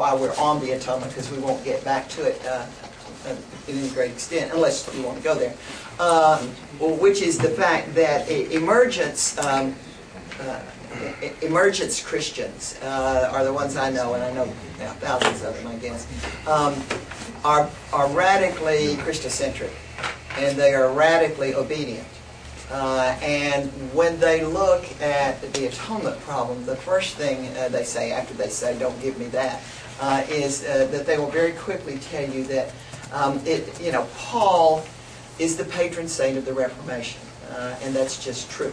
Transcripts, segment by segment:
while we're on the atonement, because we won't get back to it in any great extent, unless you want to go there, which is the fact that emergence Christians are the ones I know, and I know thousands of them, I guess, are radically Christocentric, and they are radically obedient. And when they look at the atonement problem, the first thing they say after they say, "Don't give me that," is that they will very quickly tell you that Paul is the patron saint of the Reformation, and that's just true.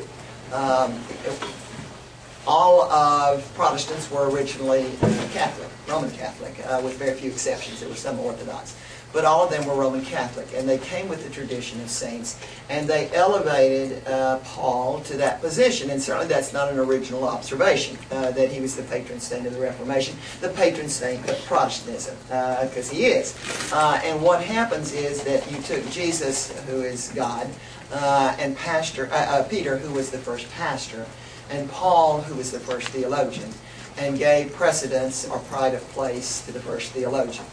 All of Protestants were originally Catholic, Roman Catholic, with very few exceptions. There were some Orthodox. But all of them were Roman Catholic, and they came with the tradition of saints, and they elevated Paul to that position. And certainly that's not an original observation, that he was the patron saint of the Reformation, the patron saint of Protestantism, because he is. And what happens is that you took Jesus, who is God, and Peter, who was the first pastor, and Paul, who was the first theologian, and gave precedence or pride of place to the first theologian.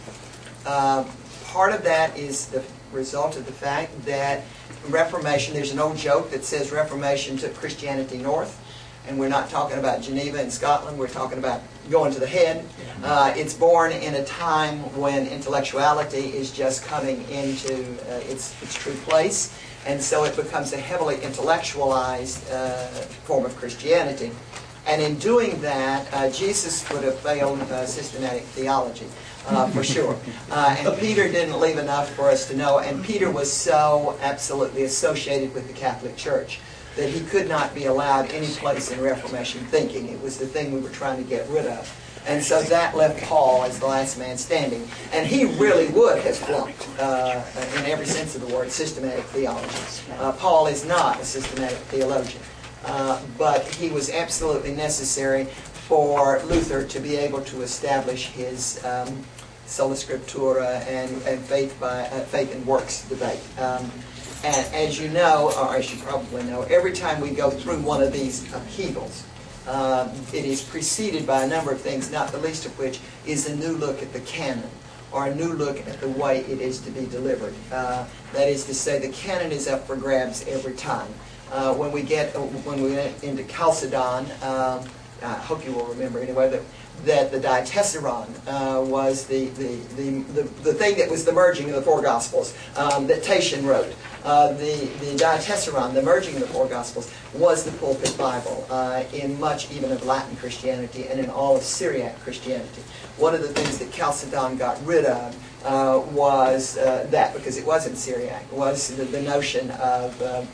Part of that is the result of the fact that Reformation, there's an old joke that says Reformation took Christianity north, and we're not talking about Geneva in Scotland, we're talking about going to the head. It's born in a time when intellectuality is just coming into its true place, and so it becomes a heavily intellectualized form of Christianity. And in doing that, Jesus would have failed systematic theology. For sure. And Peter didn't leave enough for us to know, and Peter was so absolutely associated with the Catholic Church that he could not be allowed any place in Reformation thinking. It was the thing we were trying to get rid of. And so that left Paul as the last man standing. And he really would have flunked, in every sense of the word, systematic theology. Paul is not a systematic theologian. But he was absolutely necessary for Luther to be able to establish his sola scriptura and faith and works debate. And as you know, or as you probably know, every time we go through one of these upheavals, it is preceded by a number of things, not the least of which is a new look at the canon, or a new look at the way it is to be delivered. That is to say, the canon is up for grabs every time. When we get into Chalcedon, I hope you will remember anyway that the Diatessaron was the thing that was the merging of the four Gospels that Tatian wrote. The Diatessaron, the merging of the four Gospels, was the pulpit Bible in much even of Latin Christianity and in all of Syriac Christianity. One of the things that Chalcedon got rid of was that, because it wasn't Syriac, was the notion of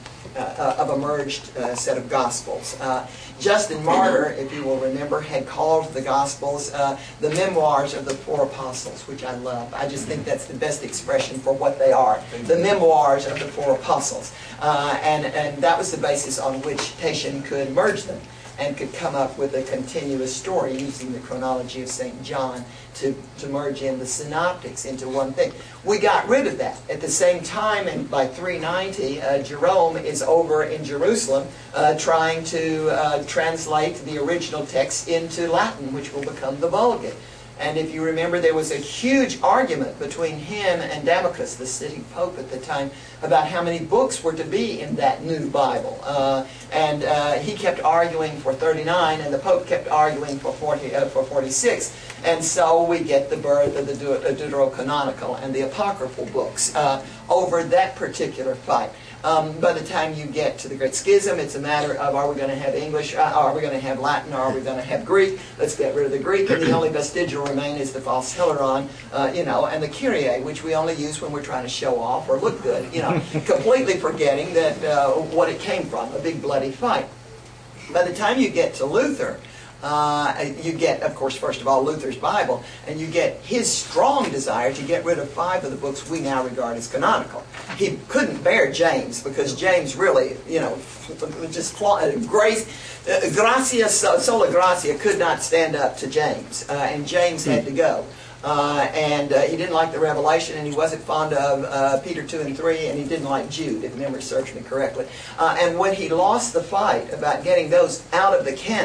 a merged set of Gospels. Justin Martyr, if you will remember, had called the Gospels the memoirs of the four apostles, which I love. I just think that's the best expression for what they are, the memoirs of the four apostles. And that was the basis on which Tatian could merge them and could come up with a continuous story using the chronology of St. John to merge in the synoptics into one thing. We got rid of that. At the same time, and by 390, Jerome is over in Jerusalem trying to translate the original text into Latin, which will become the Vulgate. And if you remember, there was a huge argument between him and Damocus, the sitting pope at the time, about how many books were to be in that new Bible. And he kept arguing for 39, and the pope kept arguing for 46. And so we get the birth of the Deuterocanonical and the apocryphal books over that particular fight. By the time you get to the Great Schism, it's a matter of, are we going to have English, are we going to have Latin, or are we going to have Greek? Let's get rid of the Greek, and the only vestigial remain is the false Hilaron, and the Kyrie, which we only use when we're trying to show off or look good, completely forgetting that what it came from, a big bloody fight. By the time you get to Luther, you get, of course, first of all, Luther's Bible, and you get his strong desire to get rid of 5 of the books we now regard as canonical. He couldn't bear James, because James really, just grace, gratia, sola gratia could not stand up to James, and James had to go. And he didn't like the Revelation, and he wasn't fond of Peter 2 and 3, and he didn't like Jude, if memory serves me correctly. And when he lost the fight about getting those out of the canon,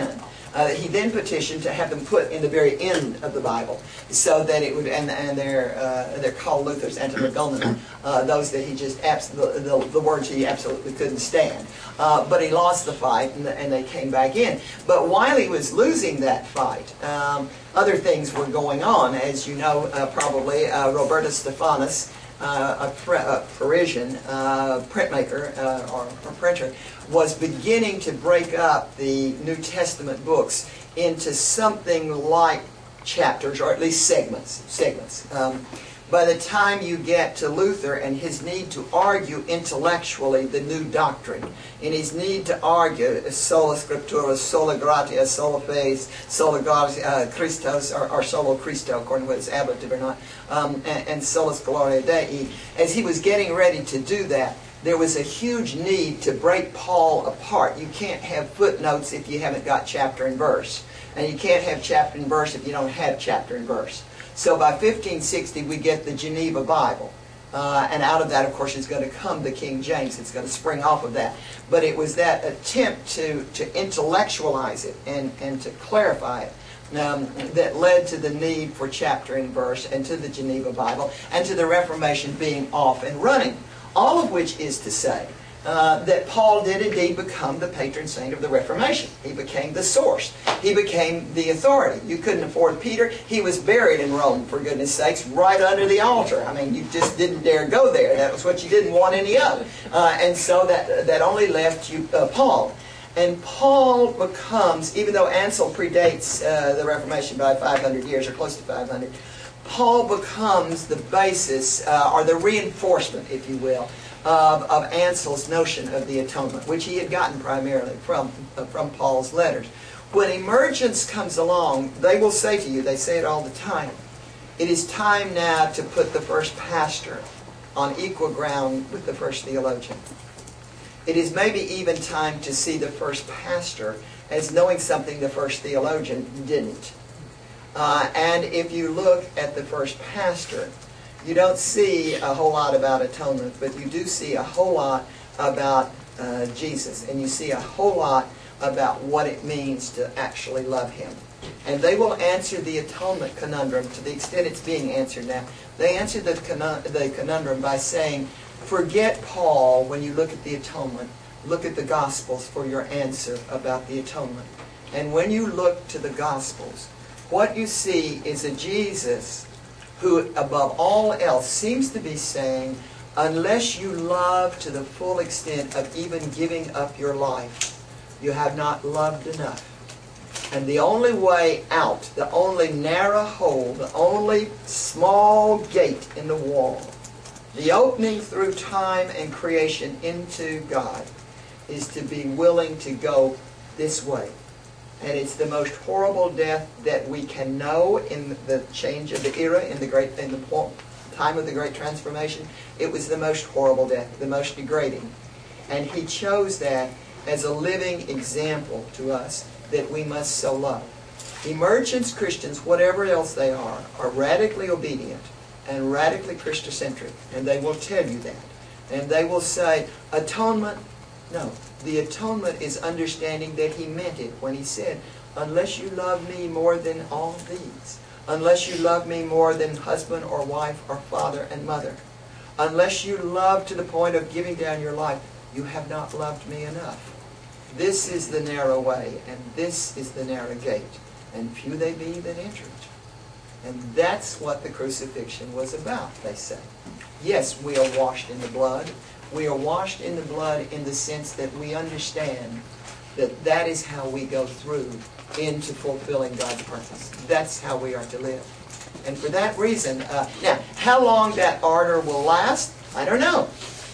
He then petitioned to have them put in the very end of the Bible, so that it would, and they're called Luther's Antilegomena, those that he just the words he absolutely couldn't stand. But he lost the fight, and they came back in. But while he was losing that fight, other things were going on. As you know, probably, Robertus Stephanus, a Parisian printmaker or printer, was beginning to break up the New Testament books into something like chapters, or at least segments. By the time you get to Luther and his need to argue intellectually the new doctrine, and his need to argue sola scriptura, sola gratia, sola fes, sola Christos, or solo Christo, according to whether it's ablative or not, and solus gloria Dei, as he was getting ready to do that, there was a huge need to break Paul apart. You can't have footnotes if you haven't got chapter and verse. And you can't have chapter and verse if you don't have chapter and verse. So by 1560 we get the Geneva Bible. And out of that, of course, is going to come the King James. It's going to spring off of that. But it was that attempt to intellectualize it and to clarify it that led to the need for chapter and verse, and to the Geneva Bible, and to the Reformation being off and running. All of which is to say that Paul did indeed become the patron saint of the Reformation. He became the source. He became the authority. You couldn't afford Peter. He was buried in Rome, for goodness sakes, right under the altar. I mean, you just didn't dare go there. That was what you didn't want any of. And so that only left you Paul. And Paul becomes, even though Ansel predates the Reformation by 500 years, or close to 500, Paul becomes the basis, or the reinforcement, if you will, of Ansel's notion of the atonement, which he had gotten primarily from Paul's letters. When emergence comes along, they will say to you, they say it all the time, it is time now to put the first pastor on equal ground with the first theologian. It is maybe even time to see the first pastor as knowing something the first theologian didn't. And if you look at the first pastor, you don't see a whole lot about atonement, but you do see a whole lot about Jesus. And you see a whole lot about what it means to actually love Him. And they will answer the atonement conundrum to the extent it's being answered now. They answer the conundrum by saying, forget Paul when you look at the atonement. Look at the Gospels for your answer about the atonement. And when you look to the Gospels, what you see is a Jesus who, above all else, seems to be saying, unless you love to the full extent of even giving up your life, you have not loved enough. And the only way out, the only narrow hole, the only small gate in the wall, the opening through time and creation into God, is to be willing to go this way. And it's the most horrible death that we can know in the change of the era, in the time of the Great Transformation. It was the most horrible death, the most degrading. And He chose that as a living example to us that we must so love. Emergence Christians, whatever else they are radically obedient and radically Christocentric. And they will tell you that. And they will say, atonement, no. The atonement is understanding that He meant it when He said, unless you love me more than all these, unless you love me more than husband or wife or father and mother, unless you love to the point of giving down your life, you have not loved me enough. This is the narrow way, and this is the narrow gate, and few they be that enter it. And that's what the crucifixion was about, they say. Yes, we are washed in the blood. We are washed in the blood in the sense that we understand that that is how we go through into fulfilling God's purpose. That's how we are to live. And for that reason, now, how long that order will last, I don't know.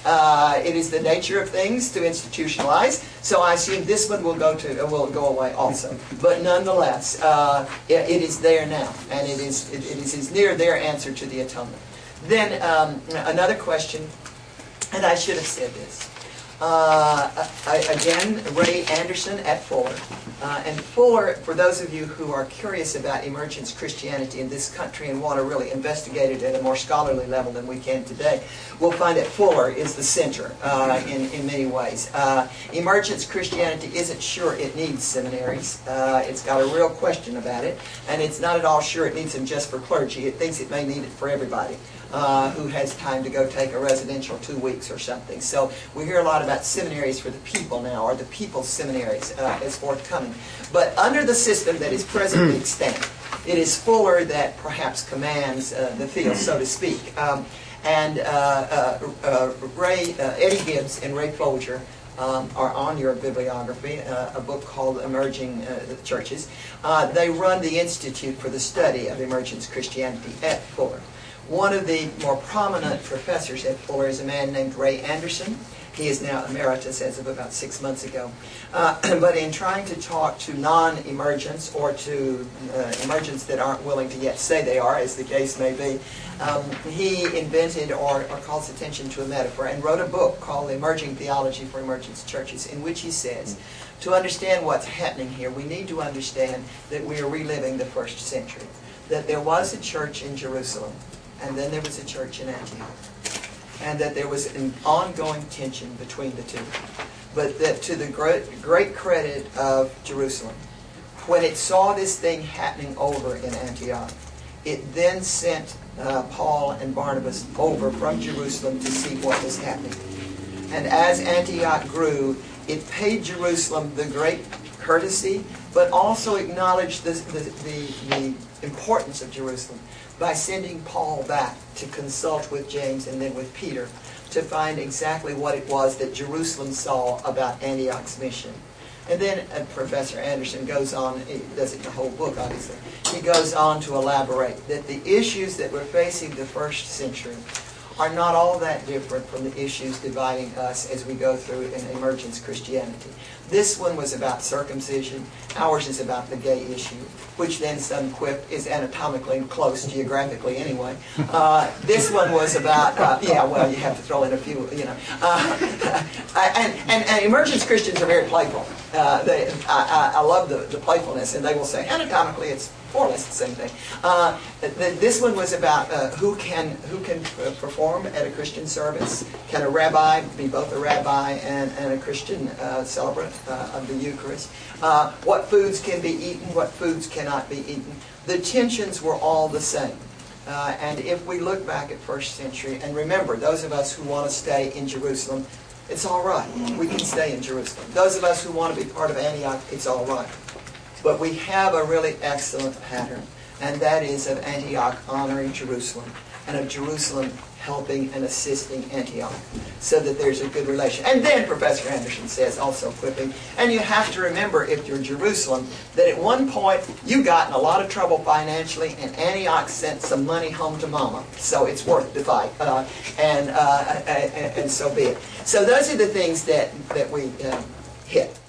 It is the nature of things to institutionalize, so I assume this one will go away also. But nonetheless, it is there now, and it is near their answer to the atonement. Then another question, and I should have said this. Again, Ray Anderson at Fuller. And Fuller, for those of you who are curious about emergence Christianity in this country and want to really investigate it at a more scholarly level than we can today, will find that Fuller is the center in many ways. Emergence Christianity isn't sure it needs seminaries. It's got a real question about it, and it's not at all sure it needs them just for clergy. It thinks it may need it for everybody who has time to go take a residential 2 weeks or something. So we hear a lot about seminaries for the people now, or the people's seminaries as forthcoming. But under the system that is presently extant, it is Fuller that perhaps commands the field, so to speak. Eddie Gibbs and Ray Folger are on your bibliography, a book called Emerging Churches. They run the Institute for the Study of Emergence Christianity at Fuller. One of the more prominent professors at Fuller is a man named Ray Anderson. He is now emeritus as of about 6 months ago. But in trying to talk to non-emergents or to emergents that aren't willing to yet say they are, as the case may be, he invented or calls attention to a metaphor and wrote a book called Emerging Theology for Emergence Churches, in which he says, to understand what's happening here, we need to understand that we are reliving the first century. That there was a church in Jerusalem, and then there was a church in Antioch. And that there was an ongoing tension between the two. But that to the great credit of Jerusalem, when it saw this thing happening over in Antioch, it then sent Paul and Barnabas over from Jerusalem to see what was happening. And as Antioch grew, it paid Jerusalem the great courtesy, but also acknowledged the importance of Jerusalem by sending Paul back to consult with James and then with Peter to find exactly what it was that Jerusalem saw about Antioch's mission. And then Professor Anderson goes on, he does it in the whole book obviously, he goes on to elaborate that the issues that were facing the first century are not all that different from the issues dividing us as we go through in emergence Christianity. This one was about circumcision. Ours is about the gay issue, which then some quip is anatomically close, geographically anyway. This one was about, yeah, well, you have to throw in a few, you know. And emergence Christians are very playful. I love the playfulness, and they will say, anatomically it's more or less the same thing. This one was about who can perform at a Christian service. Can a rabbi be both a rabbi and a Christian celebrant of the Eucharist? What foods can be eaten, what foods cannot be eaten. The tensions were all the same. And if we look back at first century, and remember, those of us who want to stay in Jerusalem, it's all right. We can stay in Jerusalem. Those of us who want to be part of Antioch, it's all right. But we have a really excellent pattern, and that is of Antioch honoring Jerusalem, and of Jerusalem helping and assisting Antioch, so that there's a good relation. And then Professor Anderson says, also quipping, and you have to remember, if you're Jerusalem, that at one point you got in a lot of trouble financially, and Antioch sent some money home to Mama, so it's worth the fight, and so be it. So those are the things that we hit.